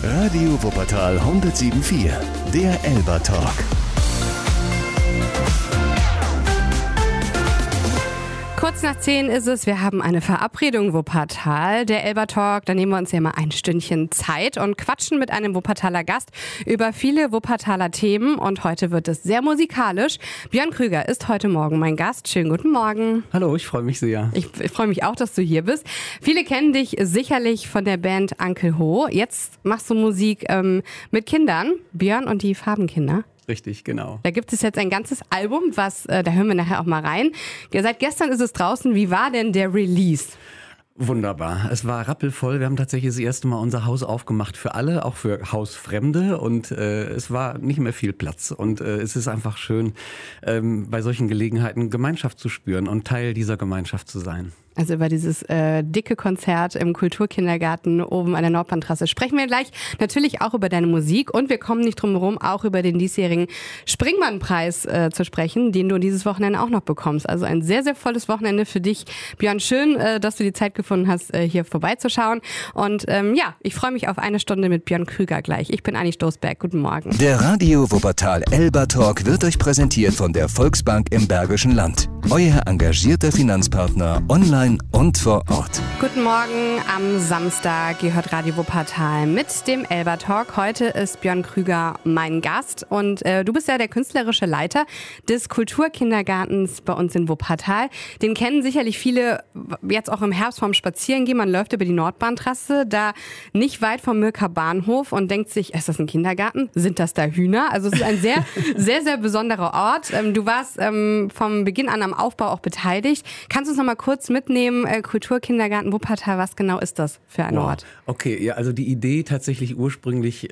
Radio Wuppertal 107.4, der Elber Talk. Kurz nach 10 ist es, wir haben eine Verabredung Wuppertal, der Elber Talk. Da nehmen wir uns ja mal ein Stündchen Zeit und quatschen mit einem Wuppertaler Gast über viele Wuppertaler Themen. Und heute wird es sehr musikalisch. Björn Krüger ist heute Morgen mein Gast. Schönen guten Morgen. Hallo, ich freue mich sehr. Ich freue mich auch, dass du hier bist. Viele kennen dich sicherlich von der Band Uncle Ho. Jetzt machst du Musik mit Kindern, Björn und die Farbenkinder. Richtig, genau. Da gibt es jetzt ein ganzes Album, da hören wir nachher auch mal rein. Seit gestern ist es draußen. Wie war denn der Release? Wunderbar. Es war rappelvoll. Wir haben tatsächlich das erste Mal unser Haus aufgemacht für alle, auch für Hausfremde. Und es war nicht mehr viel Platz. Und es ist einfach schön, bei solchen Gelegenheiten Gemeinschaft zu spüren und Teil dieser Gemeinschaft zu sein. Also über dieses dicke Konzert im Kulturkindergarten oben an der Nordbahntrasse sprechen wir gleich. Natürlich auch über deine Musik und wir kommen nicht drum herum, auch über den diesjährigen Springmann-Preis zu sprechen, den du dieses Wochenende auch noch bekommst. Also ein sehr, sehr volles Wochenende für dich. Björn, schön, dass du die Zeit gefunden hast, hier vorbeizuschauen. Und ich freue mich auf eine Stunde mit Björn Krüger gleich. Ich bin Anni Stoßberg. Guten Morgen. Der Radio Wuppertal Elber Talk wird euch präsentiert von der Volksbank im Bergischen Land. Euer engagierter Finanzpartner online und vor Ort. Guten Morgen am Samstag. Ihr hört Radio Wuppertal mit dem Elber Talk. Heute ist Björn Krüger mein Gast und du bist ja der künstlerische Leiter des Kulturkindergartens bei uns in Wuppertal. Den kennen sicherlich viele jetzt auch im Herbst vom Spazierengehen. Man läuft über die Nordbahntrasse, da nicht weit vom Mürker Bahnhof und denkt sich, ist das ein Kindergarten? Sind das da Hühner? Also es ist ein sehr, sehr, sehr besonderer Ort. Du warst vom Beginn an am Aufbau auch beteiligt. Kannst du uns noch mal kurz mitnehmen, Kulturkindergarten Wuppertal, was genau ist das für ein Ort? Okay, ja, also die Idee tatsächlich ursprünglich,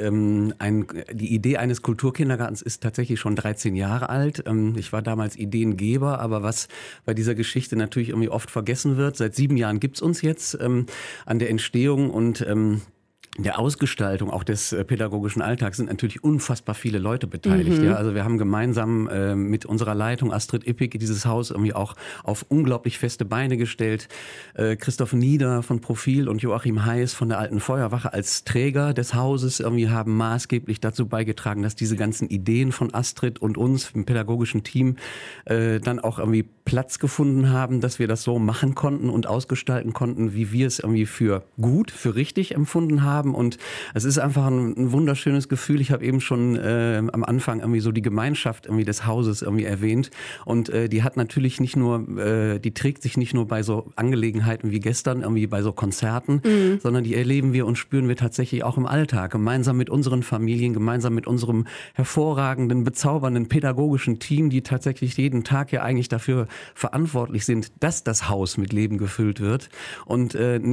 die Idee eines Kulturkindergartens ist tatsächlich schon 13 Jahre alt. Ich war damals Ideengeber, aber was bei dieser Geschichte natürlich irgendwie oft vergessen wird, seit 7 Jahren gibt's uns jetzt an der Entstehung und der Ausgestaltung auch des pädagogischen Alltags sind natürlich unfassbar viele Leute beteiligt. Ja, also wir haben gemeinsam mit unserer Leitung Astrid Ippig dieses Haus irgendwie auch auf unglaublich feste Beine gestellt. Christoph Nieder von Profil und Joachim Heiß von der Alten Feuerwache als Träger des Hauses irgendwie haben maßgeblich dazu beigetragen, dass diese ganzen Ideen von Astrid und uns im pädagogischen Team dann auch irgendwie Platz gefunden haben, dass wir das so machen konnten und ausgestalten konnten, wie wir es irgendwie für gut, für richtig empfunden haben. Und es ist einfach ein wunderschönes Gefühl. Ich habe eben schon am Anfang irgendwie so die Gemeinschaft irgendwie des Hauses irgendwie erwähnt. Und die hat natürlich nicht nur, die trägt sich nicht nur bei so Angelegenheiten wie gestern, irgendwie bei so Konzerten, sondern die erleben wir und spüren wir tatsächlich auch im Alltag. Gemeinsam mit unseren Familien, gemeinsam mit unserem hervorragenden, bezaubernden pädagogischen Team, die tatsächlich jeden Tag ja eigentlich dafür verantwortlich sind, dass das Haus mit Leben gefüllt wird. Und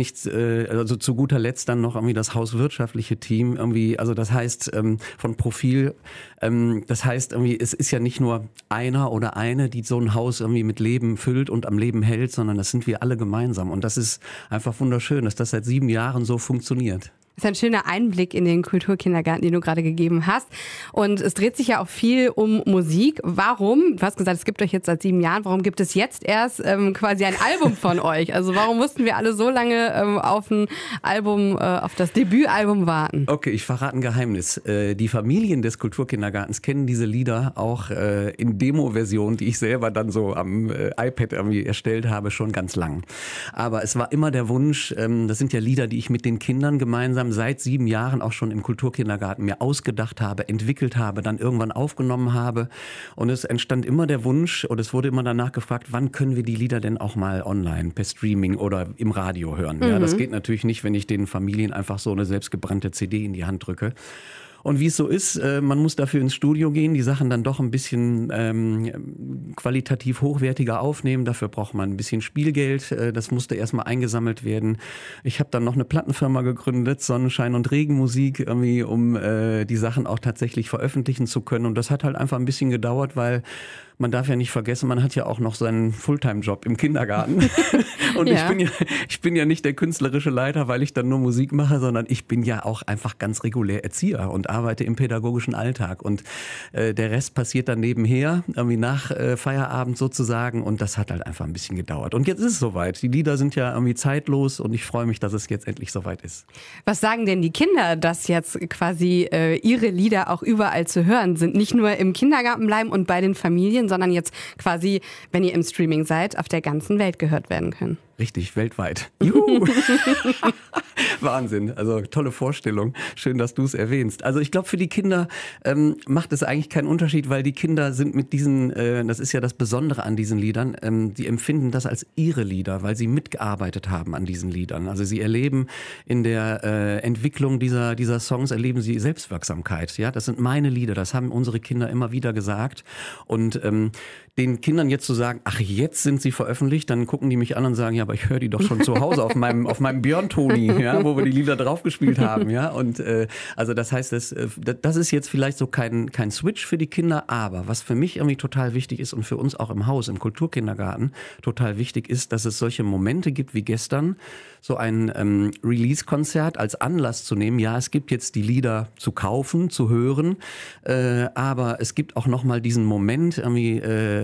also zu guter Letzt dann noch irgendwie das hauswirtschaftliche Team irgendwie, also das heißt von Profil, das heißt irgendwie, es ist ja nicht nur einer oder eine, die so ein Haus irgendwie mit Leben füllt und am Leben hält, sondern das sind wir alle gemeinsam und das ist einfach wunderschön, dass das seit 7 Jahren so funktioniert. Das ist ein schöner Einblick in den Kulturkindergarten, den du gerade gegeben hast. Und es dreht sich ja auch viel um Musik. Warum? Du hast gesagt, es gibt euch jetzt seit 7 Jahren. Warum gibt es jetzt erst quasi ein Album von euch? Also warum mussten wir alle so lange auf ein Album, auf das Debütalbum warten? Okay, ich verrate ein Geheimnis. Die Familien des Kulturkindergartens kennen diese Lieder auch in Demo-Version, die ich selber dann so am iPad irgendwie erstellt habe, schon ganz lang. Aber es war immer der Wunsch, das sind ja Lieder, die ich mit den Kindern gemeinsam seit 7 Jahren auch schon im Kulturkindergarten mir ausgedacht habe, entwickelt habe, dann irgendwann aufgenommen habe. Und es entstand immer der Wunsch und es wurde immer danach gefragt, wann können wir die Lieder denn auch mal online, per Streaming oder im Radio hören. Ja, das geht natürlich nicht, wenn ich den Familien einfach so eine selbstgebrannte CD in die Hand drücke. Und wie es so ist, man muss dafür ins Studio gehen, die Sachen dann doch ein bisschen qualitativ hochwertiger aufnehmen. Dafür braucht man ein bisschen Spielgeld. Das musste erstmal eingesammelt werden. Ich habe dann noch eine Plattenfirma gegründet, Sonnenschein und Regenmusik, irgendwie, um die Sachen auch tatsächlich veröffentlichen zu können. Und das hat halt einfach ein bisschen gedauert, weil man darf ja nicht vergessen, man hat ja auch noch seinen Fulltime-Job im Kindergarten. Und ich bin ja nicht der künstlerische Leiter, weil ich dann nur Musik mache, sondern ich bin ja auch einfach ganz regulär Erzieher und arbeite im pädagogischen Alltag. Und der Rest passiert dann nebenher, irgendwie nach Feierabend sozusagen. Und das hat halt einfach ein bisschen gedauert. Und jetzt ist es soweit. Die Lieder sind ja irgendwie zeitlos und ich freue mich, dass es jetzt endlich soweit ist. Was sagen denn die Kinder, dass jetzt quasi ihre Lieder auch überall zu hören sind? Nicht nur im Kindergarten bleiben und bei den Familien, sondern jetzt quasi, wenn ihr im Streaming seid, auf der ganzen Welt gehört werden können. Richtig, weltweit. Juhu. Wahnsinn, also tolle Vorstellung. Schön, dass du es erwähnst. Also ich glaube, für die Kinder macht es eigentlich keinen Unterschied, weil die Kinder sind mit diesen, das ist ja das Besondere an diesen Liedern, die empfinden das als ihre Lieder, weil sie mitgearbeitet haben an diesen Liedern. Also sie erleben in der Entwicklung dieser Songs, erleben sie Selbstwirksamkeit. Ja, das sind meine Lieder, das haben unsere Kinder immer wieder gesagt. Und den Kindern jetzt zu sagen, ach, jetzt sind sie veröffentlicht, dann gucken die mich an und sagen, ja, aber ich höre die doch schon zu Hause auf meinem Björn-Toni, ja, wo wir die Lieder draufgespielt haben, ja. Und also das heißt, das ist jetzt vielleicht so kein Switch für die Kinder, aber was für mich irgendwie total wichtig ist und für uns auch im Haus, im Kulturkindergarten total wichtig ist, dass es solche Momente gibt wie gestern, so ein Release-Konzert als Anlass zu nehmen. Ja, es gibt jetzt die Lieder zu kaufen, zu hören, aber es gibt auch nochmal diesen Moment irgendwie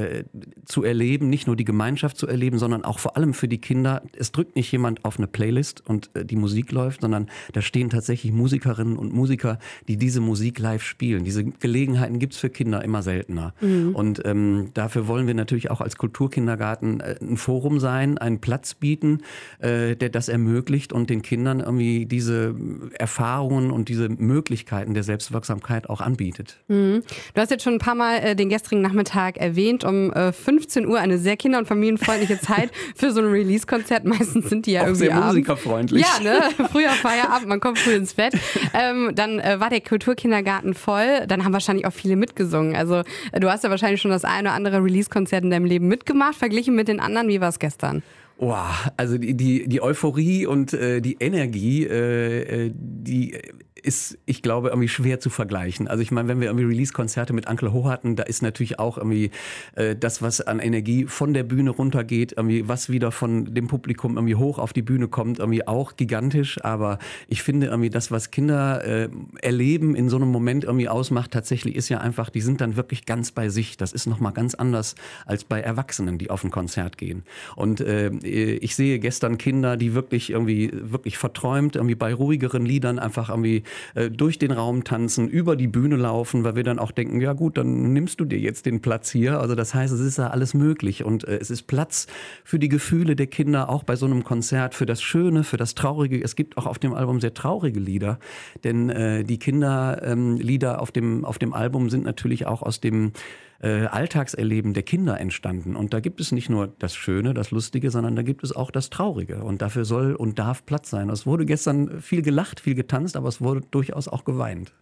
zu erleben, nicht nur die Gemeinschaft zu erleben, sondern auch vor allem für die Kinder. Es drückt nicht jemand auf eine Playlist und die Musik läuft, sondern da stehen tatsächlich Musikerinnen und Musiker, die diese Musik live spielen. Diese Gelegenheiten gibt's für Kinder immer seltener. Mhm. Und dafür wollen wir natürlich auch als Kulturkindergarten ein Forum sein, einen Platz bieten, der das ermöglicht und den Kindern irgendwie diese Erfahrungen und diese Möglichkeiten der Selbstwirksamkeit auch anbietet. Mhm. Du hast jetzt schon ein paar Mal den gestrigen Nachmittag erwähnt, um 15 Uhr, eine sehr kinder- und familienfreundliche Zeit für so ein Release-Konzert. Meistens sind die ja auch irgendwie sehr musikerfreundlich. Ja, ne? Früher Feierabend, man kommt früh ins Bett. Dann war der Kulturkindergarten voll. Dann haben wahrscheinlich auch viele mitgesungen. Also du hast ja wahrscheinlich schon das ein oder andere Release-Konzert in deinem Leben mitgemacht. Verglichen mit den anderen, wie war es gestern? Wow, also die Euphorie und die Energie, die ist, ich glaube, irgendwie schwer zu vergleichen. Also ich meine, wenn wir irgendwie Release-Konzerte mit Uncle Ho hatten, da ist natürlich auch irgendwie das, was an Energie von der Bühne runtergeht, irgendwie was wieder von dem Publikum irgendwie hoch auf die Bühne kommt, irgendwie auch gigantisch. Aber ich finde irgendwie das, was Kinder erleben in so einem Moment irgendwie ausmacht, tatsächlich ist ja einfach, die sind dann wirklich ganz bei sich. Das ist nochmal ganz anders als bei Erwachsenen, die auf ein Konzert gehen. Und ich sehe gestern Kinder, die wirklich verträumt, irgendwie bei ruhigeren Liedern einfach irgendwie durch den Raum tanzen, über die Bühne laufen, weil wir dann auch denken, ja gut, dann nimmst du dir jetzt den Platz hier. Also das heißt, es ist ja alles möglich und es ist Platz für die Gefühle der Kinder, auch bei so einem Konzert, für das Schöne, für das Traurige. Es gibt auch auf dem Album sehr traurige Lieder, denn die Kinderlieder auf dem Album sind natürlich auch aus dem Alltagserleben der Kinder entstanden. Und da gibt es nicht nur das Schöne, das Lustige, sondern da gibt es auch das Traurige. Und dafür soll und darf Platz sein. Es wurde gestern viel gelacht, viel getanzt, aber es wurde durchaus auch geweint.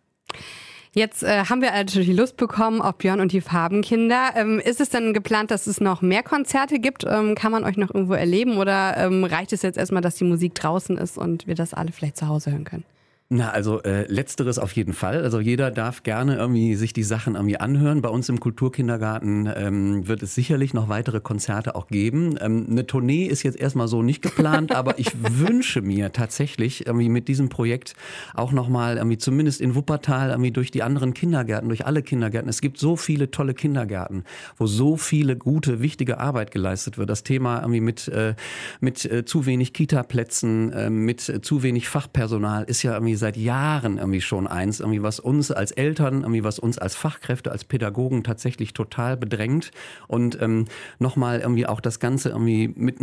Jetzt haben wir natürlich Lust bekommen auf Björn und die Farbenkinder. Ist es denn geplant, dass es noch mehr Konzerte gibt? Kann man euch noch irgendwo erleben oder reicht es jetzt erstmal, dass die Musik draußen ist und wir das alle vielleicht zu Hause hören können? Na, also letzteres auf jeden Fall. Also jeder darf gerne irgendwie sich die Sachen irgendwie anhören. Bei uns im Kulturkindergarten wird es sicherlich noch weitere Konzerte auch geben. Eine Tournee ist jetzt erstmal so nicht geplant, aber ich wünsche mir tatsächlich irgendwie mit diesem Projekt auch nochmal irgendwie zumindest in Wuppertal irgendwie durch die anderen Kindergärten, durch alle Kindergärten. Es gibt so viele tolle Kindergärten, wo so viele gute, wichtige Arbeit geleistet wird. Das Thema irgendwie mit zu wenig Kita-Plätzen, mit zu wenig Fachpersonal ist ja irgendwie seit Jahren irgendwie schon eins, irgendwie was uns als Eltern, irgendwie was uns als Fachkräfte, als Pädagogen tatsächlich total bedrängt und nochmal irgendwie auch das Ganze irgendwie mit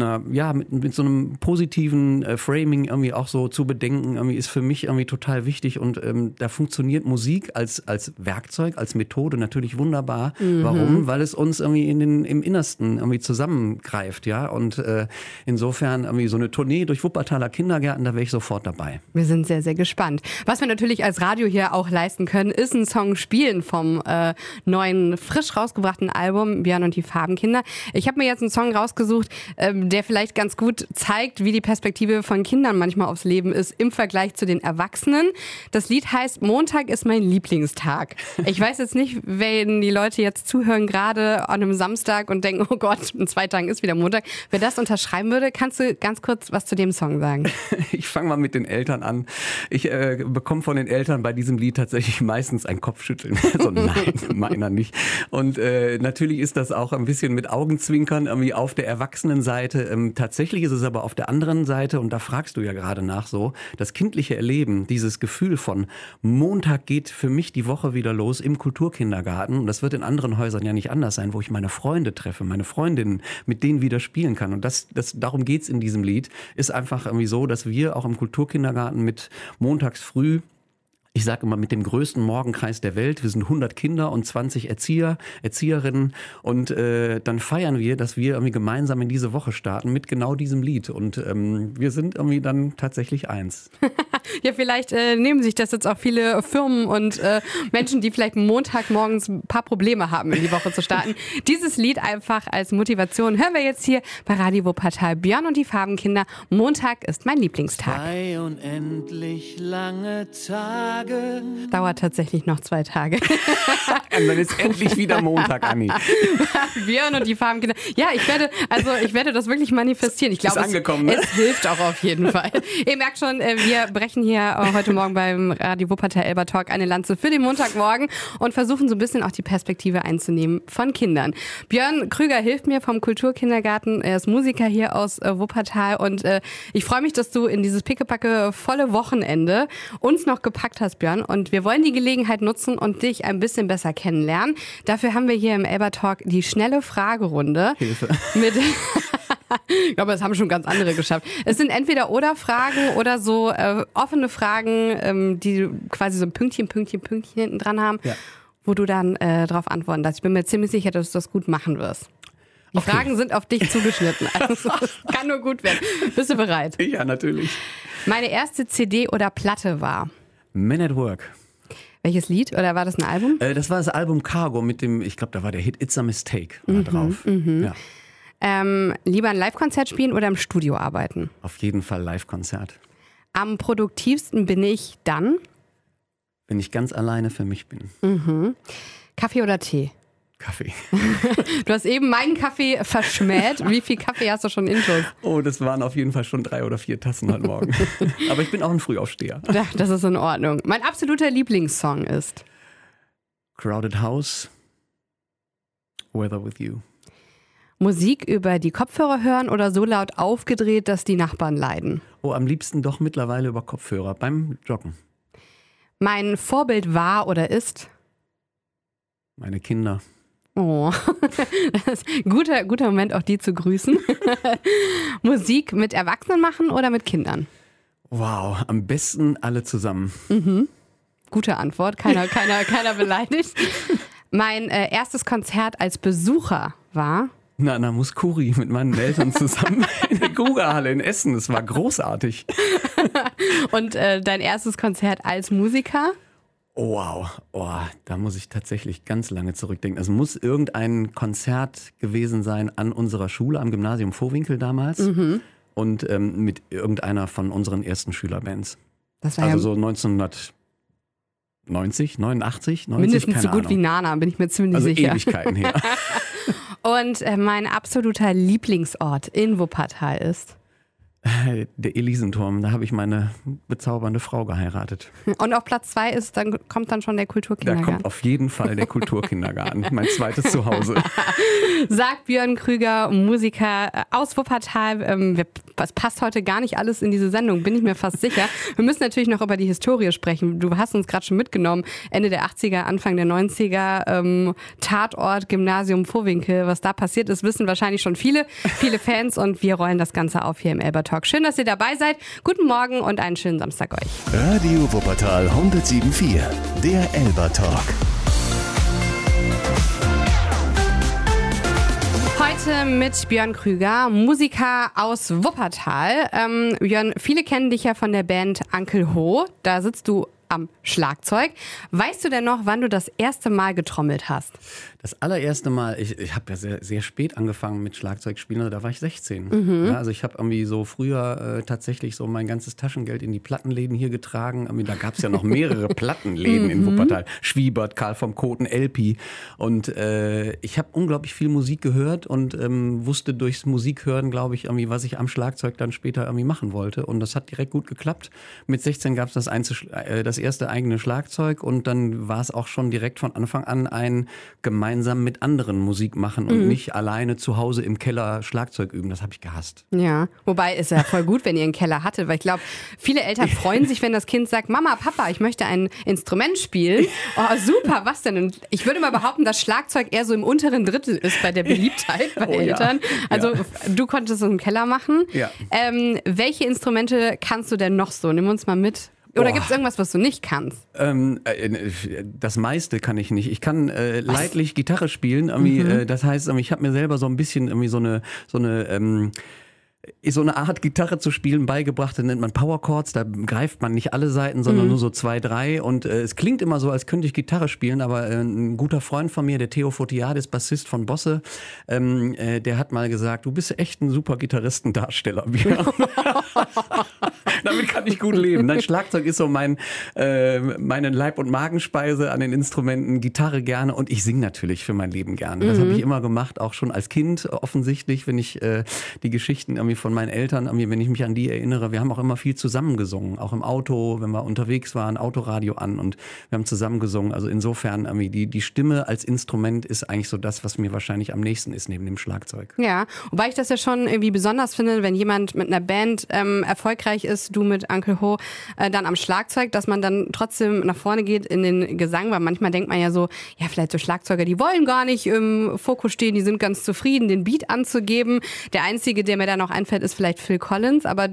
so einem positiven Framing irgendwie auch so zu bedenken, irgendwie ist für mich irgendwie total wichtig und da funktioniert Musik als Werkzeug, als Methode natürlich wunderbar. Mhm. Warum? Weil es uns irgendwie im Innersten irgendwie zusammengreift, ja, und insofern irgendwie so eine Tournee durch Wuppertaler Kindergärten, da wäre ich sofort dabei. Wir sind sehr, sehr gespannt. gespannt. Was wir natürlich als Radio hier auch leisten können, ist ein Song spielen vom neuen, frisch rausgebrachten Album Björn und die Farbenkinder. Ich habe mir jetzt einen Song rausgesucht, der vielleicht ganz gut zeigt, wie die Perspektive von Kindern manchmal aufs Leben ist im Vergleich zu den Erwachsenen. Das Lied heißt Montag ist mein Lieblingstag. Ich weiß jetzt nicht, wenn die Leute jetzt zuhören, gerade an einem Samstag und denken, oh Gott, in 2 Tagen ist wieder Montag. Wer das unterschreiben würde, kannst du ganz kurz was zu dem Song sagen? Ich fange mal mit den Eltern an. Ich bekomme von den Eltern bei diesem Lied tatsächlich meistens ein Kopfschütteln. Also nein, meiner nicht. Und natürlich ist das auch ein bisschen mit Augenzwinkern irgendwie auf der Erwachsenenseite. Tatsächlich ist es aber auf der anderen Seite, und da fragst du ja gerade nach so, das kindliche Erleben, dieses Gefühl von Montag geht für mich die Woche wieder los im Kulturkindergarten. Und das wird in anderen Häusern ja nicht anders sein, wo ich meine Freunde treffe, meine Freundinnen, mit denen wieder spielen kann. Und darum geht's in diesem Lied. Ist einfach irgendwie so, dass wir auch im Kulturkindergarten mit montags früh, ich sage immer, mit dem größten Morgenkreis der Welt. Wir sind 100 Kinder und 20 Erzieher, Erzieherinnen. Und dann feiern wir, dass wir irgendwie gemeinsam in diese Woche starten mit genau diesem Lied. Und wir sind irgendwie dann tatsächlich eins. Ja, vielleicht nehmen sich das jetzt auch viele Firmen und Menschen, die vielleicht Montagmorgens ein paar Probleme haben, in die Woche zu starten. Dieses Lied einfach als Motivation hören wir jetzt hier bei Radio Wuppertal. Björn und die Farbenkinder. Montag ist mein Lieblingstag. 2 unendlich lange Tage. Dauert tatsächlich noch 2 Tage. Und dann ist endlich wieder Montag, Anni. Björn und die Farbenkinder. Ja, ich werde das wirklich manifestieren. Ich glaube, es hilft auch auf jeden Fall. Ihr merkt schon, wir brechen hier heute Morgen beim Radio Wuppertal Elber Talk eine Lanze für den Montagmorgen und versuchen so ein bisschen auch die Perspektive einzunehmen von Kindern. Björn Krüger hilft mir vom Kulturkindergarten. Er ist Musiker hier aus Wuppertal und ich freue mich, dass du in dieses pickepacke volle Wochenende uns noch gepackt hast, Björn. Und wir wollen die Gelegenheit nutzen und dich ein bisschen besser kennenlernen. Dafür haben wir hier im Elber Talk die schnelle Fragerunde. Hilfe. Ich glaube, das haben schon ganz andere geschafft. Es sind entweder oder Fragen oder so offene Fragen, die quasi so ein Pünktchen hinten dran haben, ja, wo du dann drauf antworten darfst. Ich bin mir ziemlich sicher, dass du das gut machen wirst. Die Fragen sind auf dich zugeschnitten. Also kann nur gut werden. Bist du bereit? Ja, natürlich. Meine erste CD oder Platte war? Men at Work. Welches Lied? Oder war das ein Album? Das war das Album Cargo mit dem, ich glaube, da war der Hit It's a Mistake drauf. Ja. Lieber ein Live-Konzert spielen oder im Studio arbeiten? Auf jeden Fall Live-Konzert. Am produktivsten bin ich dann? Wenn ich ganz alleine für mich bin. Mhm. Kaffee oder Tee? Kaffee. Du hast eben meinen Kaffee verschmäht. Wie viel Kaffee hast du schon intus? Oh, das waren auf jeden Fall schon 3 oder 4 Tassen heute Morgen. Aber ich bin auch ein Frühaufsteher. Ja, das ist in Ordnung. Mein absoluter Lieblingssong ist? Crowded House, Weather With You. Musik über die Kopfhörer hören oder so laut aufgedreht, dass die Nachbarn leiden? Oh, am liebsten doch mittlerweile über Kopfhörer beim Joggen. Mein Vorbild war oder ist? Meine Kinder. Oh, das ist ein guter Moment, auch die zu grüßen. Musik mit Erwachsenen machen oder mit Kindern? Wow, am besten alle zusammen. Mhm. Gute Antwort, keiner beleidigt. Mein erstes Konzert als Besucher war? Nana Mouskouri mit meinen Eltern zusammen in der Guga-Halle in Essen. Das war großartig. Und dein erstes Konzert als Musiker? Oh, wow, da muss ich tatsächlich ganz lange zurückdenken. Es muss irgendein Konzert gewesen sein an unserer Schule, am Gymnasium Vohwinkel damals. Mhm. Und mit irgendeiner von unseren ersten Schülerbands. Das war also so 1990, 89, 90, mindestens keine so gut Ahnung. Wie Nana, bin ich mir ziemlich sicher. Also Ewigkeiten her. Und mein absoluter Lieblingsort in Wuppertal ist? Der Elisenturm, da habe ich meine bezaubernde Frau geheiratet. Und auf Platz 2 kommt dann schon der Kulturkindergarten. Da kommt auf jeden Fall der Kulturkindergarten, mein zweites Zuhause. Sagt Björn Krüger, Musiker aus Wuppertal. Das passt heute gar nicht alles in diese Sendung, bin ich mir fast sicher. Wir müssen natürlich noch über die Historie sprechen. Du hast uns gerade schon mitgenommen, Ende der 80er, Anfang der 90er, Tatort, Gymnasium Vohwinkel. Was da passiert ist, wissen wahrscheinlich schon viele Fans und wir rollen das Ganze auf hier im Elber Talk. Schön, dass ihr dabei seid. Guten Morgen und einen schönen Samstag euch. Radio Wuppertal 107.4, der Elber Talk. Heute mit Björn Krüger, Musiker aus Wuppertal. Björn, viele kennen dich ja von der Band Uncle Ho. Da sitzt du am Schlagzeug. Weißt du denn noch, wann du das erste Mal getrommelt hast? Das allererste Mal, ich habe ja sehr, sehr spät angefangen mit Schlagzeugspielen, da war ich 16. Ja, also ich habe irgendwie so früher tatsächlich so mein ganzes Taschengeld in die Plattenläden hier getragen. Da gab es ja noch mehrere Plattenläden in Wuppertal. Schwiebert, Karl vom Koten, LP. Und ich habe unglaublich viel Musik gehört und wusste durchs Musikhören, glaube ich, irgendwie, was ich am Schlagzeug dann später irgendwie machen wollte. Und das hat direkt gut geklappt. Mit 16 gab es das erste eigene Schlagzeug und dann war es auch schon direkt von Anfang an ein gemeinsam mit anderen Musik machen und nicht alleine zu Hause im Keller Schlagzeug üben. Das habe ich gehasst. Ja, wobei ist ja voll gut, wenn ihr einen Keller hattet, weil ich glaube, viele Eltern freuen sich, wenn das Kind sagt, Mama, Papa, ich möchte ein Instrument spielen. Oh, super, was denn? Und ich würde mal behaupten, dass Schlagzeug eher so im unteren Drittel ist bei der Beliebtheit bei Eltern. Also du konntest es im Keller machen. Ja. Welche Instrumente kannst du denn noch so? Nimm uns mal mit. Oder gibt es irgendwas, was du nicht kannst? Das meiste kann ich nicht. Ich kann leidlich Gitarre spielen. Das heißt, ich habe mir selber so ein bisschen irgendwie so eine Art Gitarre zu spielen beigebracht, das nennt man Power Chords, da greift man nicht alle Saiten, sondern nur so 2, 3 und es klingt immer so, als könnte ich Gitarre spielen, aber ein guter Freund von mir, der Theo Fotiadis, Bassist von Bosse, der hat mal gesagt, du bist echt ein super Gitarristendarsteller. Damit kann ich gut leben. Nein, Schlagzeug ist so meine Leib- und Magenspeise an den Instrumenten, Gitarre gerne und ich singe natürlich für mein Leben gerne. Das habe ich immer gemacht, auch schon als Kind offensichtlich, wenn ich die Geschichten irgendwie von meinen Eltern, wenn ich mich an die erinnere, wir haben auch immer viel zusammen gesungen, auch im Auto, wenn wir unterwegs waren, Autoradio an und wir haben zusammen gesungen. Also insofern, die Stimme als Instrument ist eigentlich so das, was mir wahrscheinlich am nächsten ist neben dem Schlagzeug. Ja, wobei ich das ja schon irgendwie besonders finde, wenn jemand mit einer Band erfolgreich ist, du mit Uncle Ho, dann am Schlagzeug, dass man dann trotzdem nach vorne geht in den Gesang, weil manchmal denkt man ja so, ja vielleicht so Schlagzeuger, die wollen gar nicht im Fokus stehen, die sind ganz zufrieden, den Beat anzugeben. Der Einzige, der mir da noch einfällt, ist vielleicht Phil Collins, aber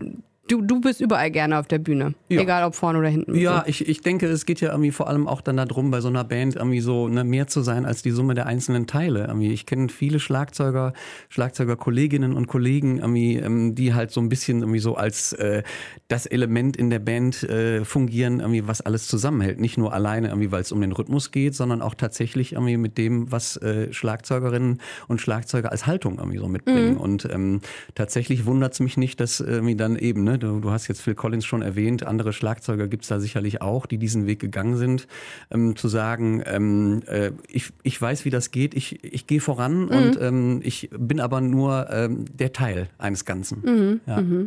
du bist überall gerne auf der Bühne, egal ob vorne oder hinten. Ja, ich denke, es geht ja irgendwie vor allem auch dann darum, bei so einer Band irgendwie so mehr zu sein als die Summe der einzelnen Teile. Ich kenne viele Schlagzeuger-Kolleginnen und Kollegen, die halt so ein bisschen irgendwie so als das Element in der Band fungieren, was alles zusammenhält. Nicht nur alleine, weil es um den Rhythmus geht, sondern auch tatsächlich mit dem, was Schlagzeugerinnen und Schlagzeuger als Haltung so mitbringen. Und tatsächlich wundert es mich nicht, dass dann eben, ne, du hast jetzt Phil Collins schon erwähnt, andere Schlagzeuger gibt es da sicherlich auch, die diesen Weg gegangen sind, zu sagen, ich weiß, wie das geht, ich gehe voran und ich bin aber nur der Teil eines Ganzen.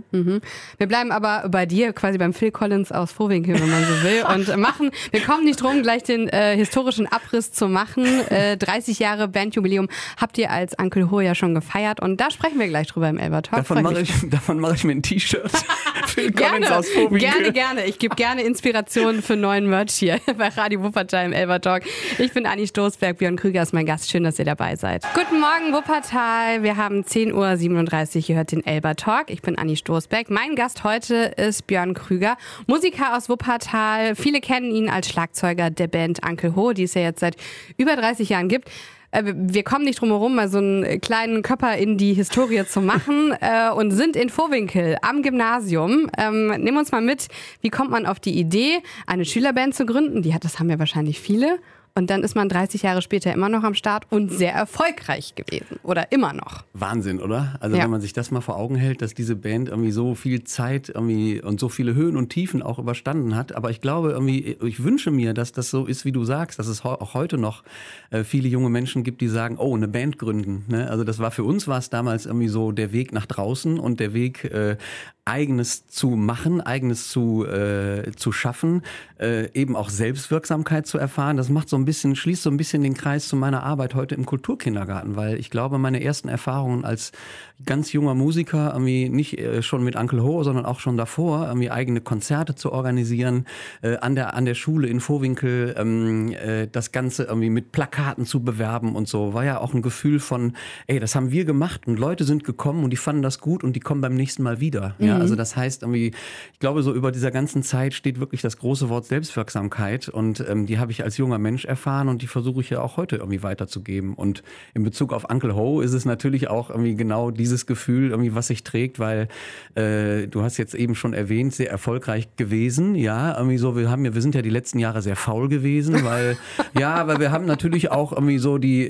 Wir bleiben aber bei dir, quasi beim Phil Collins aus Vohwinkel, wenn man so will, und wir kommen nicht drum, gleich den historischen Abriss zu machen. 30 Jahre Bandjubiläum habt ihr als Uncle Ho ja schon gefeiert und da sprechen wir gleich drüber im Elber-Talk. Davon mache ich mir ein T-Shirt. Gerne. Ich gebe gerne Inspirationen für neuen Merch hier bei Radio Wuppertal im Elber-Talk. Ich bin Anni Stoßberg, Björn Krüger ist mein Gast. Schön, dass ihr dabei seid. Guten Morgen, Wuppertal. Wir haben 10:37 Uhr. Ihr hört den Elber-Talk. Ich bin Anni Stoßberg. Mein Gast heute ist Björn Krüger, Musiker aus Wuppertal. Viele kennen ihn als Schlagzeuger der Band Uncle Ho, die es ja jetzt seit über 30 Jahren gibt. Wir kommen nicht drum herum, mal so einen kleinen Körper in die Historie zu machen und sind in Vohwinkel am Gymnasium. Nimm uns mal mit, wie kommt man auf die Idee, eine Schülerband zu gründen? Das haben ja wahrscheinlich viele. Und dann ist man 30 Jahre später immer noch am Start und sehr erfolgreich gewesen. Oder immer noch. Wahnsinn, oder? Also wenn man sich das mal vor Augen hält, dass diese Band so viel Zeit und so viele Höhen und Tiefen auch überstanden hat. Aber ich glaube, ich wünsche mir, dass das so ist, wie du sagst, dass es auch heute noch viele junge Menschen gibt, die sagen, oh, eine Band gründen. Ne? Also für uns war es damals so der Weg nach draußen und der Weg, Eigenes zu machen, Eigenes zu schaffen, eben auch Selbstwirksamkeit zu erfahren. Das schließt so ein bisschen den Kreis zu meiner Arbeit heute im Kulturkindergarten, weil ich glaube, meine ersten Erfahrungen als ganz junger Musiker, nicht schon mit Uncle Ho, sondern auch schon davor, eigene Konzerte zu organisieren, an der Schule in Vohwinkel, das Ganze mit Plakaten zu bewerben und so, war ja auch ein Gefühl von, das haben wir gemacht und Leute sind gekommen und die fanden das gut und die kommen beim nächsten Mal wieder. Ja, also das heißt, ich glaube, so über dieser ganzen Zeit steht wirklich das große Wort Selbstwirksamkeit und die habe ich als junger Mensch erfahren und die versuche ich ja auch heute irgendwie weiterzugeben. Und in Bezug auf Uncle Ho ist es natürlich auch irgendwie genau dieses Gefühl, irgendwie, was sich trägt, weil du hast jetzt eben schon erwähnt, sehr erfolgreich gewesen. Ja, irgendwie so, wir sind ja die letzten Jahre sehr faul gewesen, weil wir haben natürlich auch irgendwie so die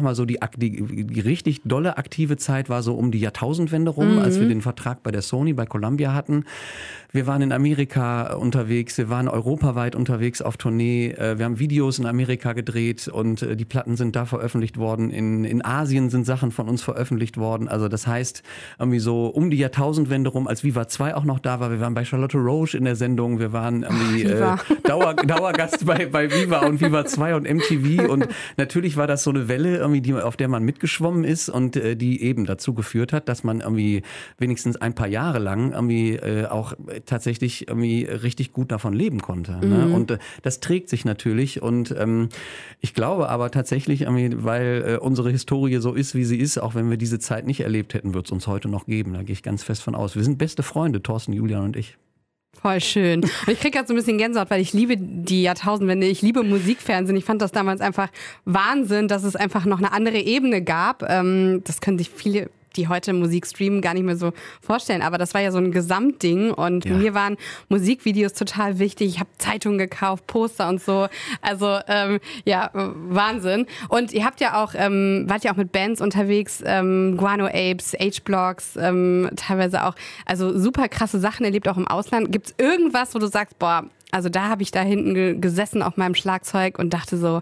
richtig dolle aktive Zeit war so um die Jahrtausendwende rum, als wir den Vertrag bei der Sony, bei Columbia hatten. Wir waren in Amerika unterwegs, wir waren europaweit unterwegs auf Tournee, wir haben Videos in Amerika gedreht und die Platten sind da veröffentlicht worden. In Asien sind Sachen von uns veröffentlicht worden. Also das heißt, irgendwie so um die Jahrtausendwende rum, als Viva 2 auch noch da war. Wir waren bei Charlotte Roche in der Sendung, wir waren irgendwie Dauergast bei Viva und Viva 2 und MTV und natürlich war das so eine Welle, irgendwie, auf der man mitgeschwommen ist und die eben dazu geführt hat, dass man irgendwie wenigstens ein paar Jahre lang irgendwie auch tatsächlich irgendwie richtig gut davon leben konnte. Ne? Und das trägt sich natürlich und ich glaube aber tatsächlich, weil unsere Historie so ist, wie sie ist, auch wenn wir diese Zeit nicht erlebt hätten, wird es uns heute noch geben. Da gehe ich ganz fest von aus. Wir sind beste Freunde, Thorsten, Julian und ich. Voll schön. Und ich kriege gerade so ein bisschen Gänsehaut, weil ich liebe die Jahrtausendwende. Ich liebe Musikfernsehen. Ich fand das damals einfach Wahnsinn, dass es einfach noch eine andere Ebene gab. Das können sich viele, die heute Musik streamen, gar nicht mehr so vorstellen. Aber das war ja so ein Gesamtding und mir waren Musikvideos total wichtig. Ich habe Zeitungen gekauft, Poster und so. Also Wahnsinn. Und ihr habt ja auch, wart ja auch mit Bands unterwegs, Guano Apes, H-Blocks, teilweise auch, also super krasse Sachen erlebt, auch im Ausland. Gibt's irgendwas, wo du sagst, boah, also da habe ich da hinten gesessen auf meinem Schlagzeug und dachte so,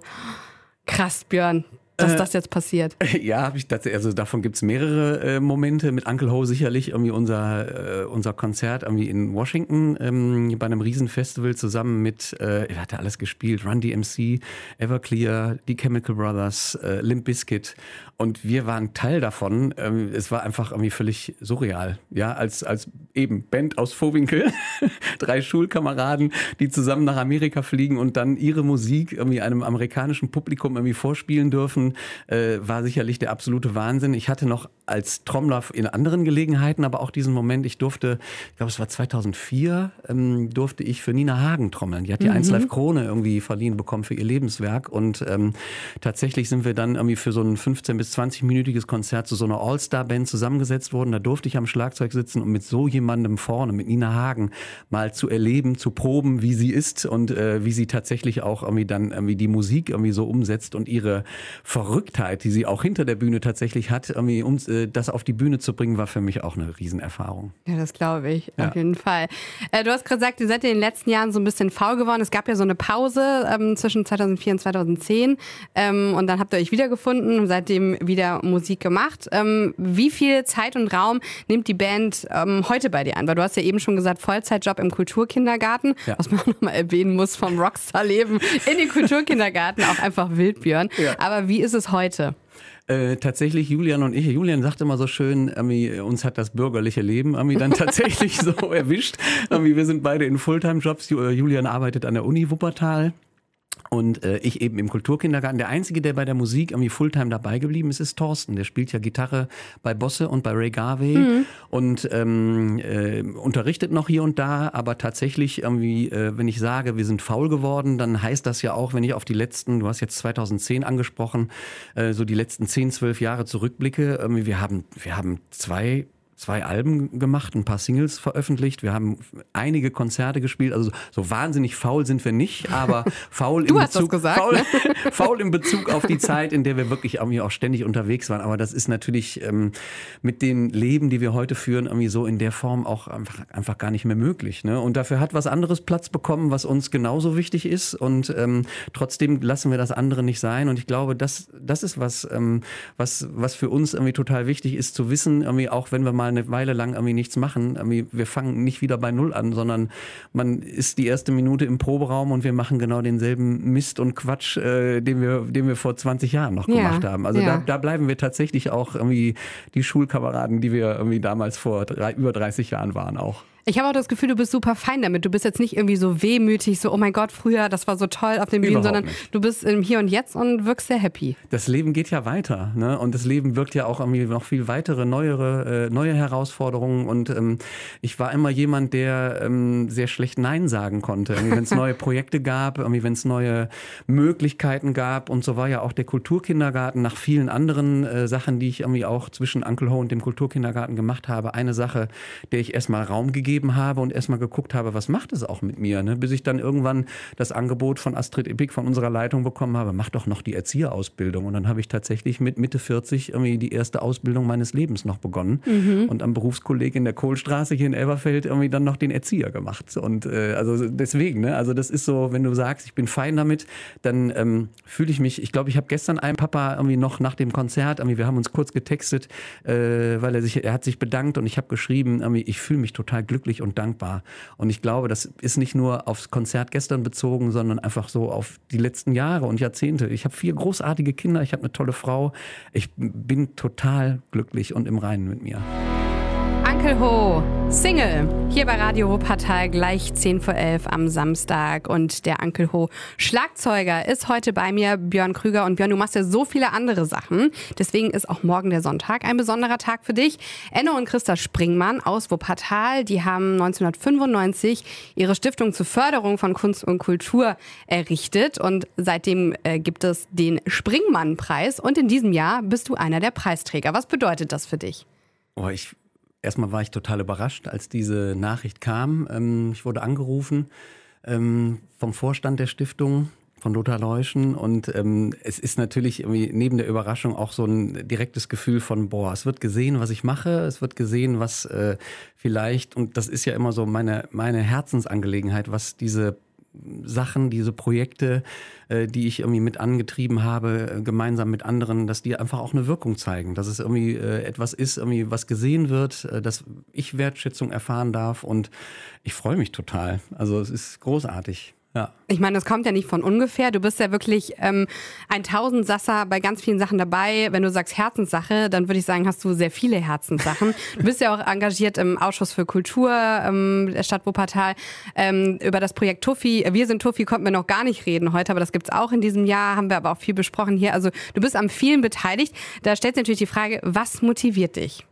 krass, Björn, dass das jetzt passiert. Ja, habe ich tatsächlich. Also davon gibt es mehrere Momente. Mit Uncle Ho sicherlich irgendwie unser Konzert irgendwie in Washington bei einem Riesenfestival zusammen mit, er hat ja alles gespielt, Run DMC, Everclear, die Chemical Brothers, Limp Bizkit. Und wir waren Teil davon. Es war einfach irgendwie völlig surreal. Ja, als eben Band aus Vohwinkel, 3 Schulkameraden, die zusammen nach Amerika fliegen und dann ihre Musik irgendwie einem amerikanischen Publikum irgendwie vorspielen dürfen. War sicherlich der absolute Wahnsinn. Ich hatte noch als Trommler in anderen Gelegenheiten, aber auch diesen Moment, ich glaube, es war 2004, durfte ich für Nina Hagen trommeln. Die hat die 1Live Krone irgendwie verliehen bekommen für ihr Lebenswerk und tatsächlich sind wir dann irgendwie für so ein 15- bis 20-minütiges Konzert zu so einer All-Star-Band zusammengesetzt worden. Da durfte ich am Schlagzeug sitzen und mit so jemandem vorne, mit Nina Hagen, mal zu erleben, zu proben, wie sie ist und wie sie tatsächlich auch irgendwie dann irgendwie die Musik irgendwie so umsetzt und ihre Verrücktheit, die sie auch hinter der Bühne tatsächlich hat, irgendwie das auf die Bühne zu bringen, war für mich auch eine Riesenerfahrung. Ja, das glaube ich, auf jeden Fall. Du hast gesagt, ihr seid in den letzten Jahren so ein bisschen faul geworden. Es gab ja so eine Pause zwischen 2004 und 2010 und dann habt ihr euch wiedergefunden und seitdem wieder Musik gemacht. Wie viel Zeit und Raum nimmt die Band heute bei dir an? Weil du hast ja eben schon gesagt, Vollzeitjob im Kulturkindergarten, was man auch nochmal erwähnen muss, vom Rockstar-Leben in den Kulturkindergarten, auch einfach wild, Björn. Ja. Aber wie ist es heute? Tatsächlich Julian und ich. Julian sagt immer so schön, uns hat das bürgerliche Leben dann tatsächlich so erwischt. Wir sind beide in Fulltime-Jobs. Julian arbeitet an der Uni Wuppertal. Und ich eben im Kulturkindergarten. Der Einzige, der bei der Musik irgendwie Fulltime dabei geblieben ist, ist Thorsten. Der spielt ja Gitarre bei Bosse und bei Ray Garvey und unterrichtet noch hier und da. Aber tatsächlich irgendwie, wenn ich sage, wir sind faul geworden, dann heißt das ja auch, wenn ich auf die letzten, du hast jetzt 2010 angesprochen, so die letzten 10, 12 Jahre zurückblicke. Wir haben zwei Alben gemacht, ein paar Singles veröffentlicht. Wir haben einige Konzerte gespielt. Also so wahnsinnig faul sind wir nicht, aber faul faul in Bezug auf die Zeit, in der wir wirklich irgendwie auch ständig unterwegs waren. Aber das ist natürlich mit den Leben, die wir heute führen, irgendwie so in der Form auch einfach gar nicht mehr möglich. Ne? Und dafür hat was anderes Platz bekommen, was uns genauso wichtig ist. Und trotzdem lassen wir das andere nicht sein. Und ich glaube, das ist was für uns irgendwie total wichtig ist zu wissen, irgendwie auch wenn wir mal eine Weile lang irgendwie nichts machen. Wir fangen nicht wieder bei Null an, sondern man ist die erste Minute im Proberaum und wir machen genau denselben Mist und Quatsch, den wir vor 20 Jahren noch gemacht haben. Also da bleiben wir tatsächlich auch irgendwie die Schulkameraden, die wir irgendwie damals vor über 30 Jahren waren auch. Ich habe auch das Gefühl, du bist super fein damit. Du bist jetzt nicht irgendwie so wehmütig, so oh mein Gott, früher, das war so toll auf den Bühnen, sondern du bist im Hier und Jetzt und wirkst sehr happy. Das Leben geht ja weiter, ne? Und das Leben birgt ja auch irgendwie noch viel weitere, neue Herausforderungen. Und ich war immer jemand, der sehr schlecht Nein sagen konnte. Wenn es neue Projekte gab, wenn es neue Möglichkeiten gab. Und so war ja auch der Kulturkindergarten nach vielen anderen Sachen, die ich irgendwie auch zwischen Uncle Ho und dem Kulturkindergarten gemacht habe. Eine Sache, der ich erstmal Raum gegeben habe und erstmal geguckt habe, was macht es auch mit mir, ne? Bis ich dann irgendwann das Angebot von Astrid Ippig von unserer Leitung bekommen habe, mach doch noch die Erzieherausbildung. Und dann habe ich tatsächlich mit Mitte 40 irgendwie die erste Ausbildung meines Lebens noch begonnen und am Berufskolleg in der Kohlstraße hier in Elberfeld irgendwie dann noch den Erzieher gemacht. Und also deswegen, ne? Also das ist so, wenn du sagst, ich bin fein damit, dann fühle ich mich, ich glaube, ich habe gestern einem Papa irgendwie noch nach dem Konzert, wir haben uns kurz getextet, weil er hat sich bedankt und ich habe geschrieben, ich fühle mich total glücklich und dankbar. Und ich glaube, das ist nicht nur aufs Konzert gestern bezogen, sondern einfach so auf die letzten Jahre und Jahrzehnte. Ich habe 4 großartige Kinder, ich habe eine tolle Frau. Ich bin total glücklich und im Reinen mit mir. Uncle Ho, Single, hier bei Radio Wuppertal, gleich 10 vor 11 am Samstag. Und der Uncle Ho Schlagzeuger ist heute bei mir, Björn Krüger. Und Björn, du machst ja so viele andere Sachen. Deswegen ist auch morgen der Sonntag ein besonderer Tag für dich. Enno und Christa Springmann aus Wuppertal, die haben 1995 ihre Stiftung zur Förderung von Kunst und Kultur errichtet. Und seitdem gibt es den Springmann-Preis. Und in diesem Jahr bist du einer der Preisträger. Was bedeutet das für dich? Erstmal war ich total überrascht, als diese Nachricht kam. Ich wurde angerufen vom Vorstand der Stiftung, von Lothar Leuschen. Und es ist natürlich irgendwie neben der Überraschung auch so ein direktes Gefühl von, es wird gesehen, was ich mache. Es wird gesehen, was vielleicht, und das ist ja immer so meine Herzensangelegenheit, was diese Sachen, diese Projekte, die ich irgendwie mit angetrieben habe, gemeinsam mit anderen, dass die einfach auch eine Wirkung zeigen, dass es irgendwie etwas ist, irgendwie was gesehen wird, dass ich Wertschätzung erfahren darf und ich freue mich total. Also es ist großartig. Ja. Ich meine, das kommt ja nicht von ungefähr. Du bist ja wirklich ein Tausendsasser bei ganz vielen Sachen dabei. Wenn du sagst Herzenssache, dann würde ich sagen, hast du sehr viele Herzenssachen. Du bist ja auch engagiert im Ausschuss für Kultur der Stadt Wuppertal. Über das Projekt Tuffi, Wir sind Tuffi, konnten wir noch gar nicht reden heute, aber das gibt's auch in diesem Jahr, haben wir aber auch viel besprochen hier. Also du bist an vielen beteiligt. Da stellt sich natürlich die Frage, was motiviert dich?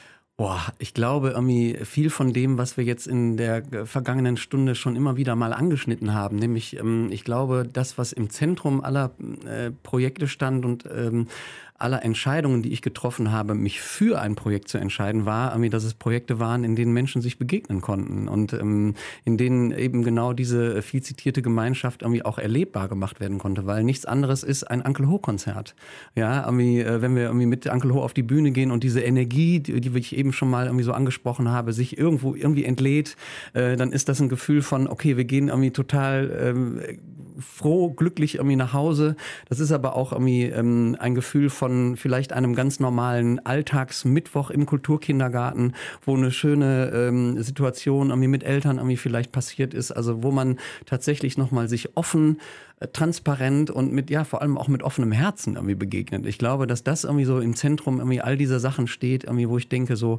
Ich glaube, viel von dem, was wir jetzt in der vergangenen Stunde schon immer wieder mal angeschnitten haben, nämlich, ich glaube, das, was im Zentrum aller Projekte stand und aller Entscheidungen, die ich getroffen habe, mich für ein Projekt zu entscheiden, war, dass es Projekte waren, in denen Menschen sich begegnen konnten und in denen eben genau diese viel zitierte Gemeinschaft auch erlebbar gemacht werden konnte, weil nichts anderes ist ein Uncle Ho Konzert. Ja, wenn wir mit Uncle Ho auf die Bühne gehen und diese Energie, die ich eben schon mal so angesprochen habe, sich irgendwie entlädt, dann ist das ein Gefühl von, okay, wir gehen total froh, glücklich nach Hause. Das ist aber auch ein Gefühl von vielleicht einem ganz normalen Alltagsmittwoch im Kulturkindergarten, wo eine schöne Situation mit Eltern vielleicht passiert ist, also wo man tatsächlich nochmal sich offen, transparent und vor allem auch mit offenem Herzen begegnet. Ich glaube, dass das so im Zentrum all dieser Sachen steht, wo ich denke so,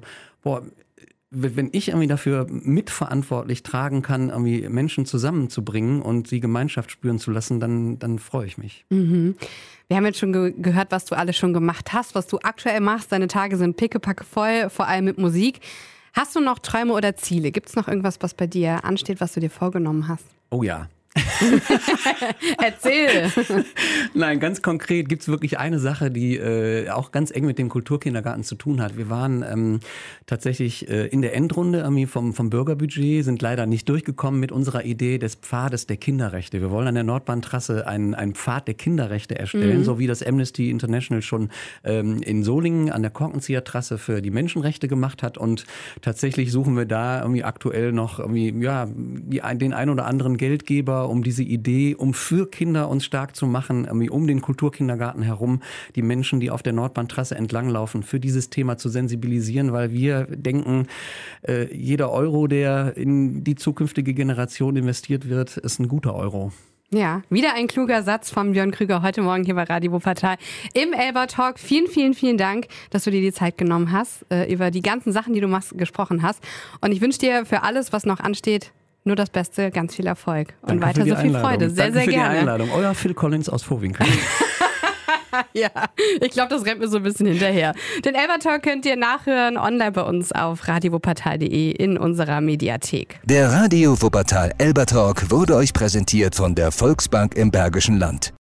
wenn ich dafür mitverantwortlich tragen kann, Menschen zusammenzubringen und die Gemeinschaft spüren zu lassen, dann freue ich mich. Mhm. Wir haben jetzt schon gehört, was du alles schon gemacht hast, was du aktuell machst. Deine Tage sind pickepacke voll, vor allem mit Musik. Hast du noch Träume oder Ziele? Gibt es noch irgendwas, was bei dir ansteht, was du dir vorgenommen hast? Oh ja. Erzähl! Nein, ganz konkret gibt es wirklich eine Sache, die auch ganz eng mit dem Kulturkindergarten zu tun hat. Wir waren tatsächlich in der Endrunde vom Bürgerbudget, sind leider nicht durchgekommen mit unserer Idee des Pfades der Kinderrechte. Wir wollen an der Nordbahntrasse einen Pfad der Kinderrechte erstellen, so wie das Amnesty International schon in Solingen an der Korkenzieher-Trasse für die Menschenrechte gemacht hat. Und tatsächlich suchen wir da aktuell noch den ein oder anderen Geldgeber, um diese Idee, um für Kinder uns stark zu machen, um den Kulturkindergarten herum, die Menschen, die auf der Nordbahntrasse entlanglaufen, für dieses Thema zu sensibilisieren, weil wir denken, jeder Euro, der in die zukünftige Generation investiert wird, ist ein guter Euro. Ja, wieder ein kluger Satz von Björn Krüger heute Morgen hier bei Radio Wuppertal im Elber Talk. Vielen, vielen, vielen Dank, dass du dir die Zeit genommen hast, über die ganzen Sachen, die du machst, gesprochen hast. Und ich wünsche dir für alles, was noch ansteht, nur das Beste, ganz viel Erfolg und Danke weiter so viel Freude. Sehr, Danke sehr gerne. für die Einladung. Euer Phil Collins aus Vohwinkel. Ja, ich glaube, das rennt mir so ein bisschen hinterher. Den Elber Talk könnt ihr nachhören online bei uns auf radiowuppertal.de in unserer Mediathek. Der Radio Wuppertal Elber Talk wurde euch präsentiert von der Volksbank im Bergischen Land.